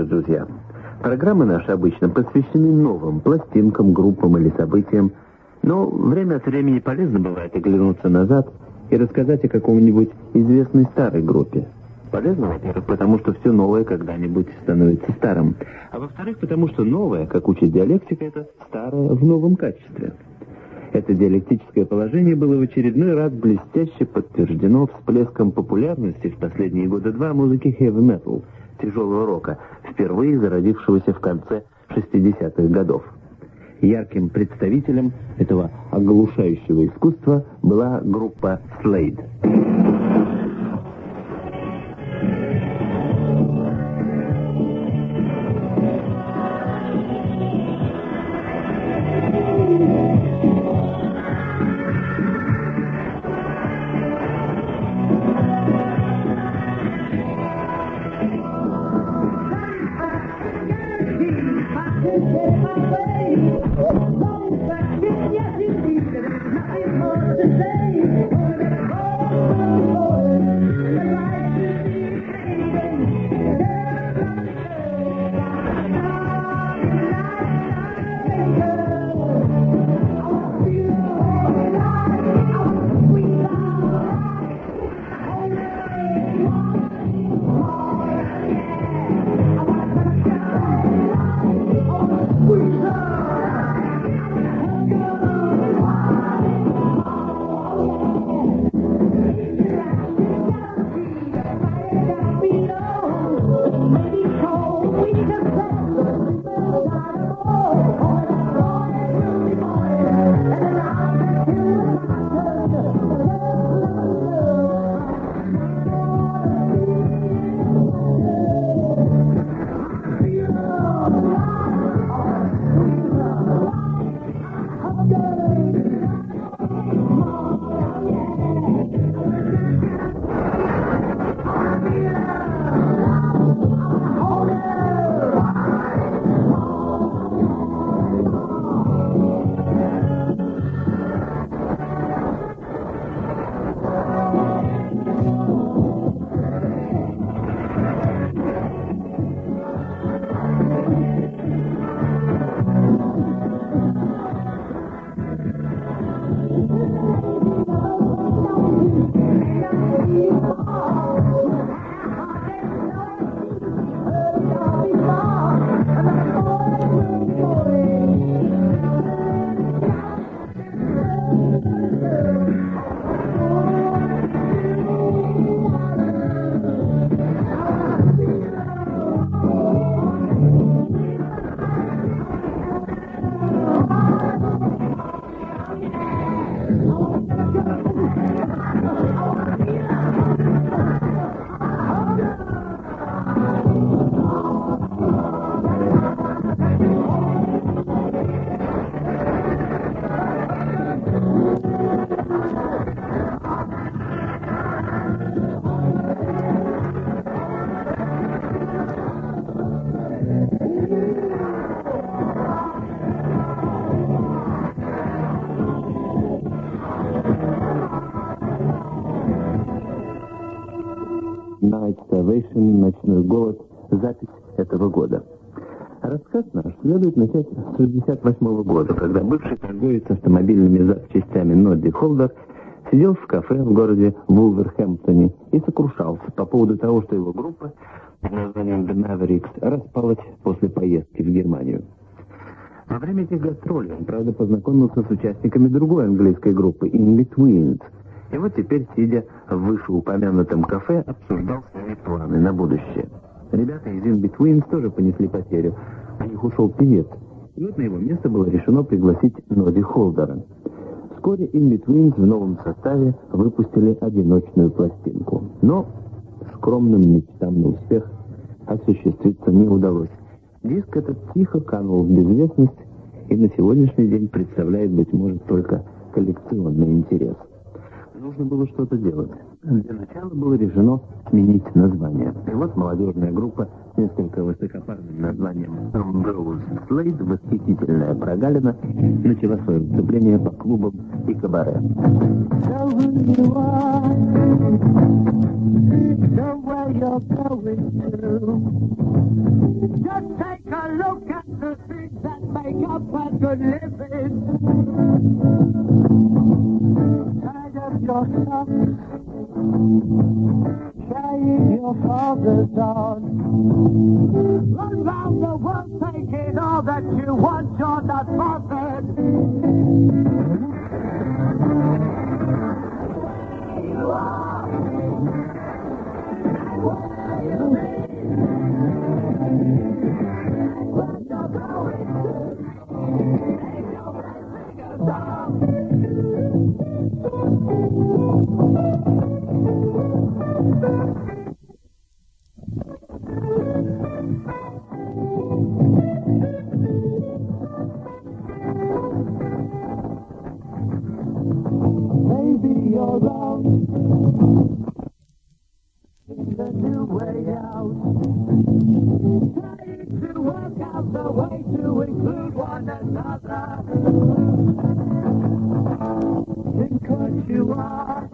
друзья. Программы наши обычно посвящены новым пластинкам, группам или событиям, но время от времени полезно бывает оглянуться назад и рассказать о каком-нибудь известной старой группе. Полезно, во-первых, потому что все новое когда-нибудь становится старым, а во-вторых, потому что новое, как учит диалектика, это старое в новом качестве. Это диалектическое положение было в очередной раз блестяще подтверждено всплеском популярности в последние года два музыки хэви-метал, тяжелого рока, впервые зародившегося в конце 60-х годов. Ярким представителем этого оглушающего искусства была группа Slade. Night Starvation, «Ночной голод», запись этого года. Рассказ наш следует начать с 1968 года, когда бывший торговец автомобильными запчастями Нодди Холдер сидел в кафе в городе Вулверхэмптоне и сокрушался по поводу того, что его группа под названием The Mavericks распалась после поездки в Германию. Во время этих гастролей он, правда, познакомился с участниками другой английской группы In Betweens. И вот теперь, сидя в вышеупомянутом кафе, обсуждал свои планы на будущее. Ребята из In Betweens тоже понесли потерю. У них ушел певец. И вот на его место было решено пригласить Нодди Холдера. Вскоре In Betweens в новом составе выпустили одиночную пластинку. Но скромным мечтам на успех осуществиться не удалось. Диск этот тихо канул в безвестность и на сегодняшний день представляет, быть может, только коллекционный интерес. Нужно было что-то делать. Для начала было решено сменить название. И вот молодежная группа с несколько высокопарным названием Ambrose Slade, восхитительная прогалина, начала свое выступление по клубам и кабаре. Just take a look at the things that make up a good living. Tired of your socks, carrying your father's on. Run round the world taking all that you want, you're not bothered. You are. Where you live. What you're going to. Ain't no blessing at all. Maybe you're wrong. It's a new way out. Trying to work out the way to include one another. Think what you are.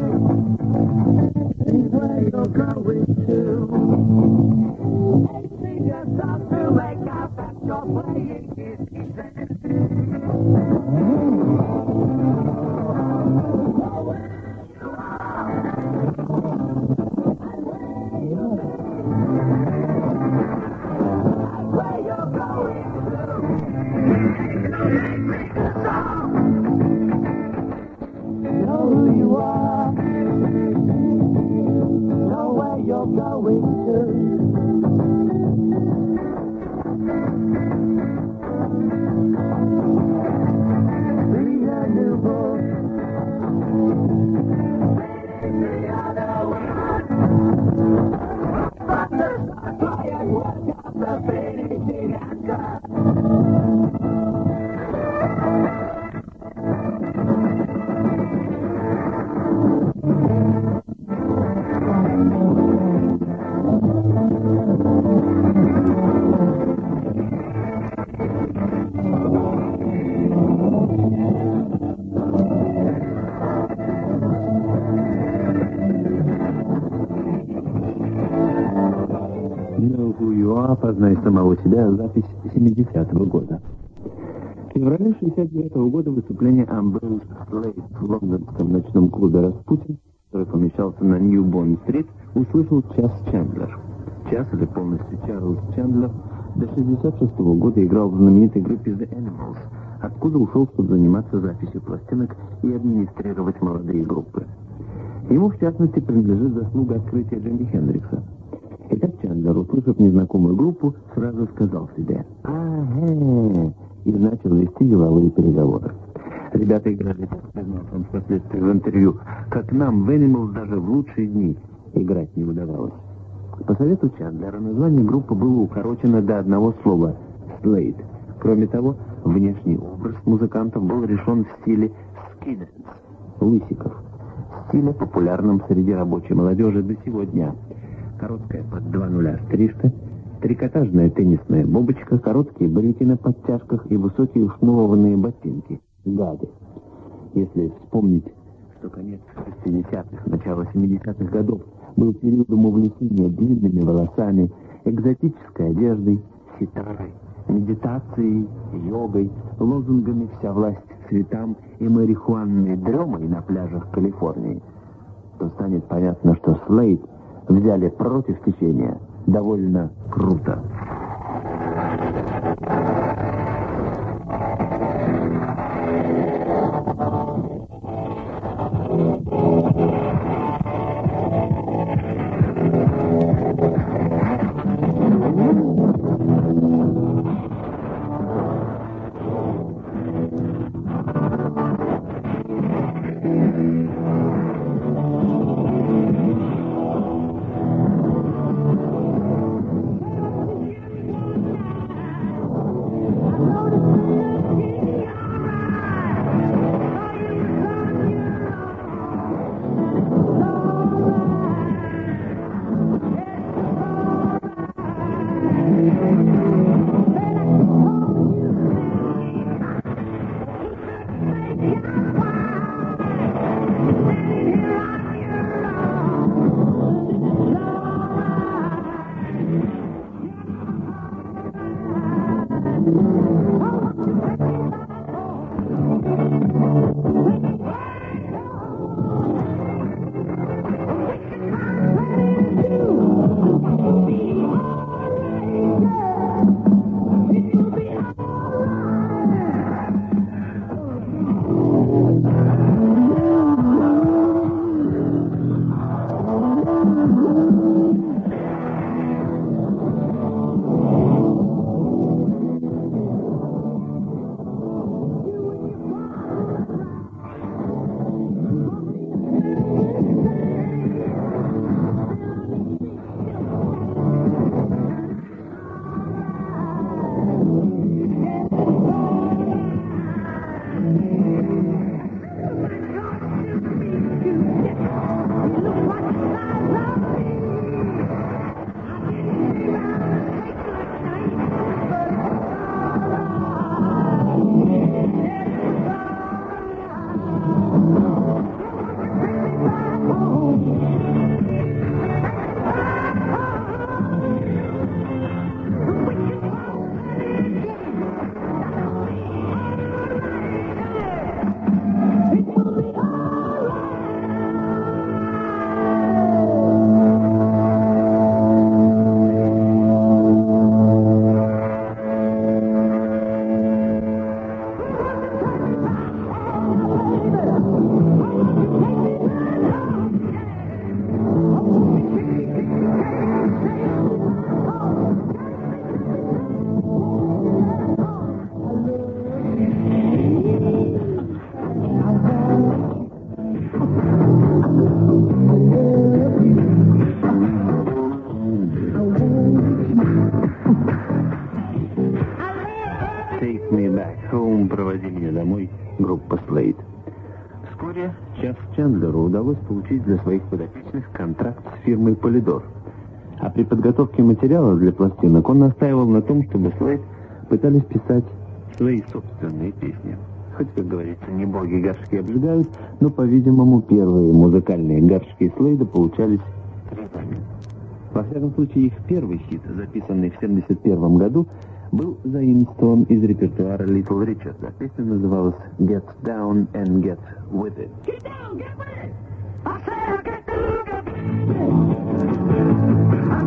Think where you're going to. Facing yourself to make out that you're playing it easy. «Познай самого себя» — запись 70-го года. В феврале 69-го года выступление Амброуз Слейд в лондонском ночном клубе «Распутин», который помещался на Нью-Бонд-стрит, услышал Час Чендлер. Час, или полностью Чарльз Чендлер, до 66-го года играл в знаменитой группе The Animals, откуда ушел, чтобы заниматься записью пластинок и администрировать молодые группы. Ему, в частности, принадлежит заслуга открытия Джимми Хендрикса. Итак, Чендлер, услышав незнакомую группу, сразу сказал себе «Ага!» и начал вести деловые переговоры. Ребята играли так, признался он впоследствии в интервью, как нам в Animals даже в лучшие дни играть не удавалось. По совету Чендлера название группы было укорочено до одного слова «Slade». Кроме того, внешний образ музыкантов был решен в стиле «скиденс» — «лысиков», стиле, популярном среди рабочей молодежи до сего дня. Короткая под 2:0 стрижка, трикотажная теннисная бобочка, короткие брюки на подтяжках и высокие шнурованные ботинки. Гады. Если вспомнить, что конец 60-х, начало 70-х годов был периодом увлечения длинными волосами, экзотической одеждой, ситарой, медитацией, йогой, лозунгами «Вся власть цветам» и марихуанной дремой на пляжах Калифорнии, то станет понятно, что Слейд взяли против течения довольно круто. «Проводи меня домой» группа Slade. Вскоре Чендлеру удалось получить для своих подопечных контракт с фирмой Polydor. А при подготовке материала для пластинок он настаивал на том, чтобы Slade пытались писать свои собственные песни. Хоть, как говорится, не боги горшки обжигают, но, по-видимому, первые музыкальные горшки Слейда получались трезвыми. Во всяком случае, их первый хит, записанный в 1971 году, был заимствован из репертуара Little Richard. Песня называлась «Get Down and Get With It». Get down, get with it! I said I get down, get with it! I'm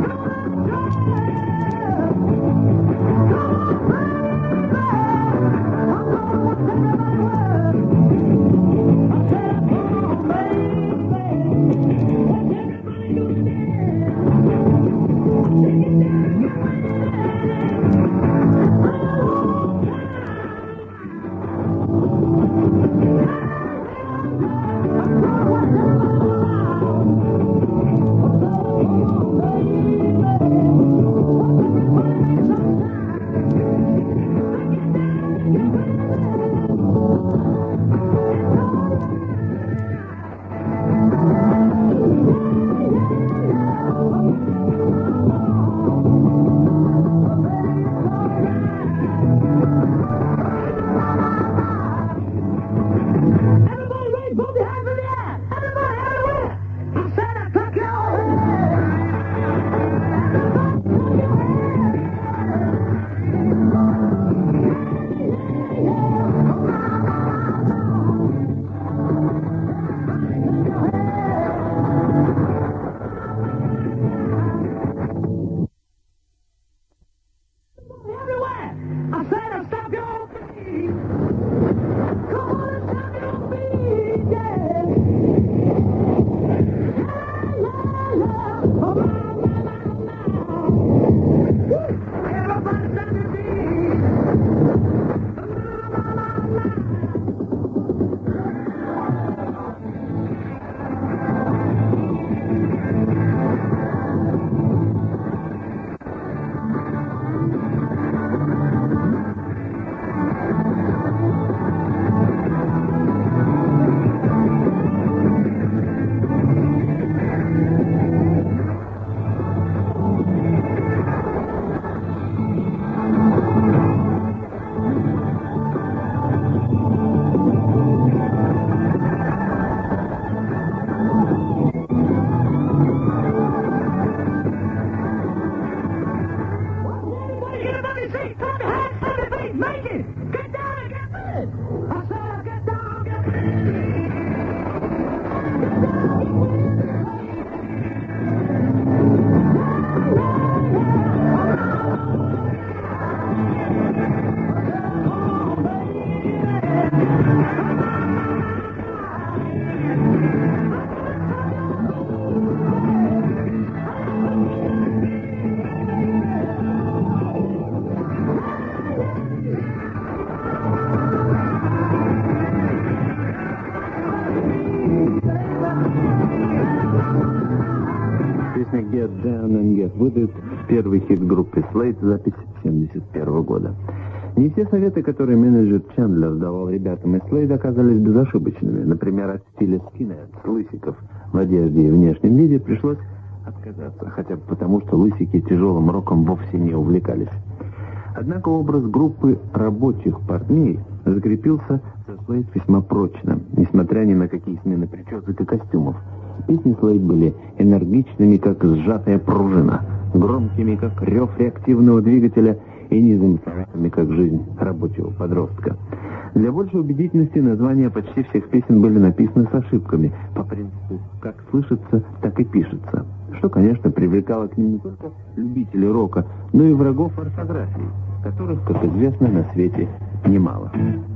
Песня «Get Down and Get With It» — первый хит группы Slade, запись 1971 года. Не все советы, которые менеджер Чендлер давал ребятам из Slade, оказались безошибочными. Например, от стиля скинхедс, лысиков в одежде и внешнем виде пришлось отказаться, хотя бы потому, что лысики тяжелым роком вовсе не увлекались. Однако образ группы рабочих парней закрепился за Slade весьма прочно, несмотря ни на какие смены причесок и костюмов. Песни Slade были энергичными, как сжатая пружина, громкими, как рев реактивного двигателя, и незамысловатыми, как жизнь рабочего подростка. Для большей убедительности названия почти всех песен были написаны с ошибками, по принципу «как слышится, так и пишется», что, конечно, привлекало к ним не только любителей рока, но и врагов орфографии, которых, как известно, на свете немало.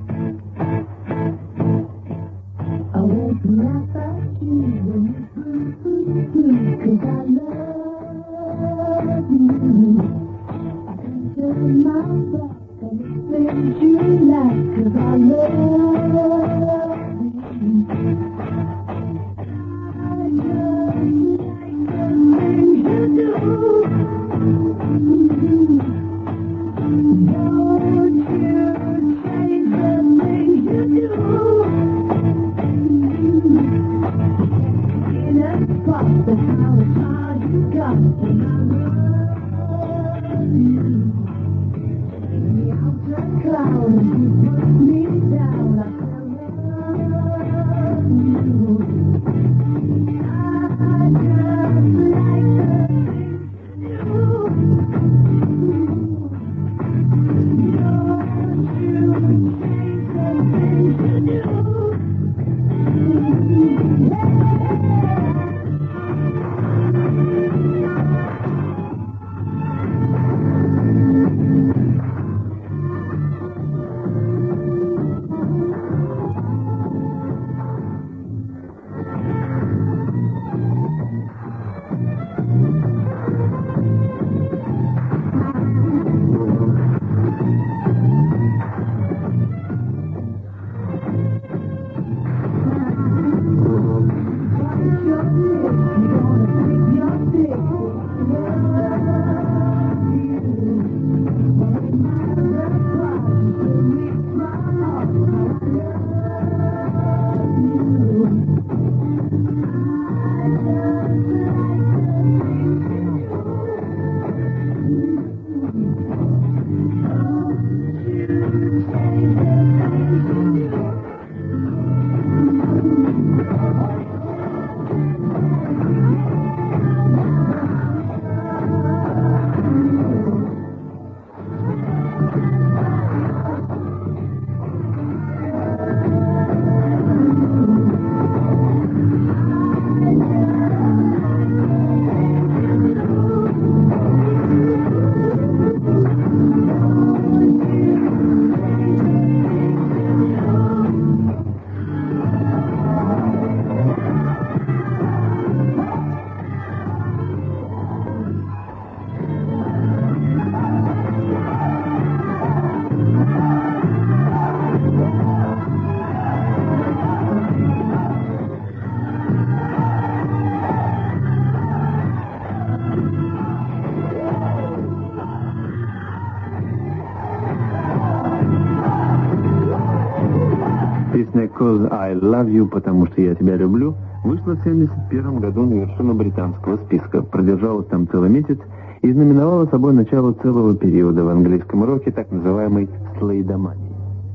Песня «Cause I Love You», потому что я тебя люблю, вышла в 1971 году на вершину британского списка, продержалась там целый месяц и знаменовала собой начало целого периода в английском роке, так называемой слейдомании.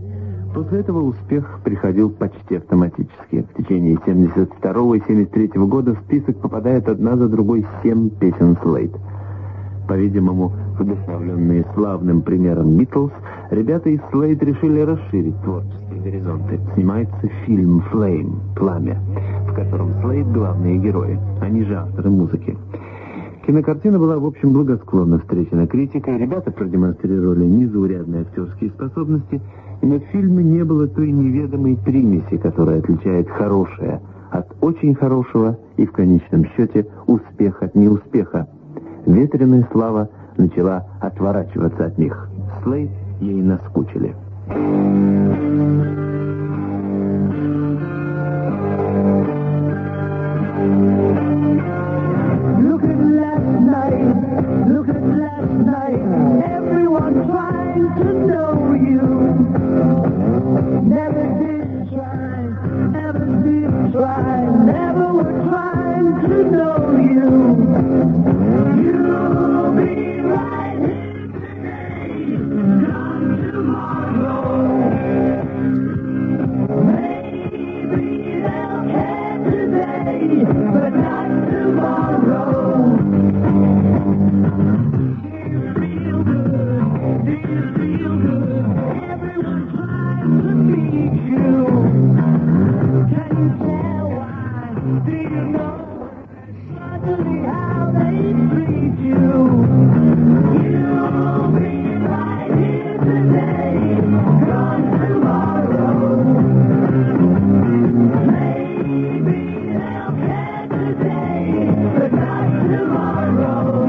После этого успех приходил почти автоматически. В течение 1972 и 1973 года в список попадает одна за другой 7 песен Slade. По-видимому, вдохновленные славным примером Битлз, ребята из Slade решили расширить творческие горизонты. Снимается фильм «Flame» «Пламя», в котором Slade главные герои, они же авторы музыки. Кинокартина была, в общем, благосклонно встречена критикой, ребята продемонстрировали незаурядные актерские способности, но в фильме не было той неведомой примеси, которая отличает хорошее от очень хорошего и, в конечном счете, успех от неуспеха. Ветреная слава начала отворачиваться от них. Slade ей наскучили. Look at how they treat you. You'll be right here today, gone tomorrow. Maybe they'll care today, but not tomorrow.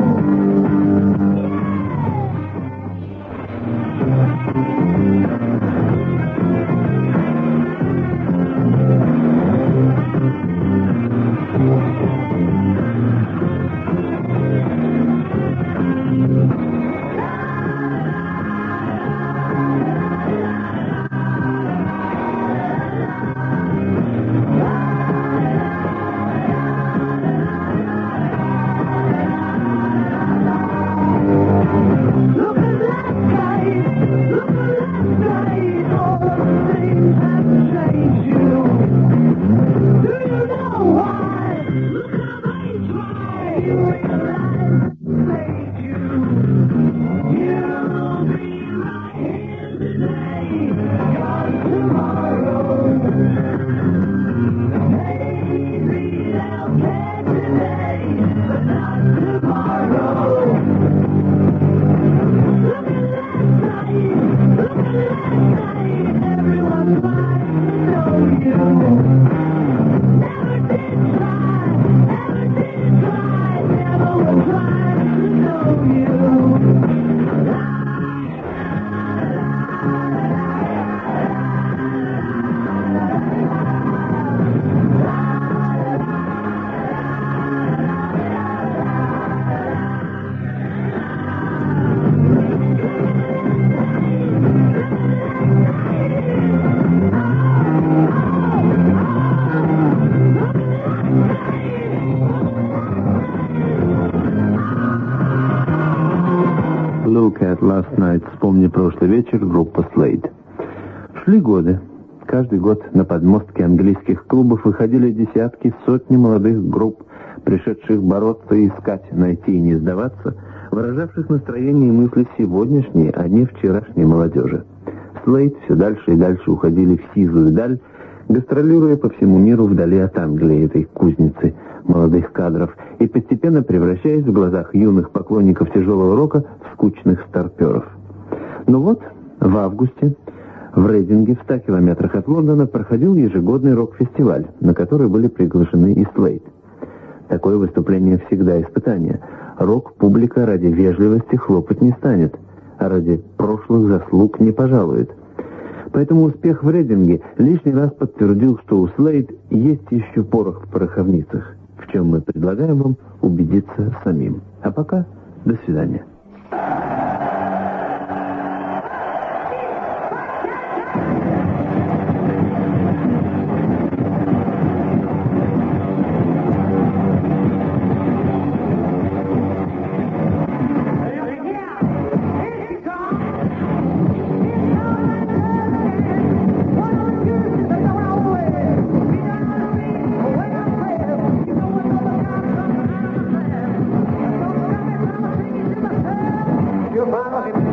Look at that guy, look at that guy, all the things have changed you. Do you know why? Look how they try, you realize made you. You'll be right here today, gone tomorrow. Maybe they'll care today, but not tomorrow. Look at that night, everyone's trying to know you. Never did try, never will try to know you. Look at Last Night, вспомни прошлый вечер, группа Slade. Шли годы. Каждый год на подмостки английских клубов выходили десятки, сотни молодых групп, пришедших бороться и искать, найти и не сдаваться, выражавших настроение и мысли сегодняшней, а не вчерашней молодежи. Slade все дальше и дальше уходили в сизую даль, гастролируя по всему миру вдали от Англии, этой кузницы молодых кадров, и постепенно превращаясь в глазах юных поклонников тяжелого рока в скучных старперов. Но вот в августе в Рейдинге, в 100 километрах от Лондона, проходил ежегодный рок-фестиваль, на который были приглашены и Slade. Такое выступление всегда испытание. Рок-публика ради вежливости хлопать не станет, а ради прошлых заслуг не пожалует. Поэтому успех в Рейдинге лишний раз подтвердил, что у Slade есть еще порох в пороховницах, в чем мы предлагаем вам убедиться самим. А пока до свидания. You'll find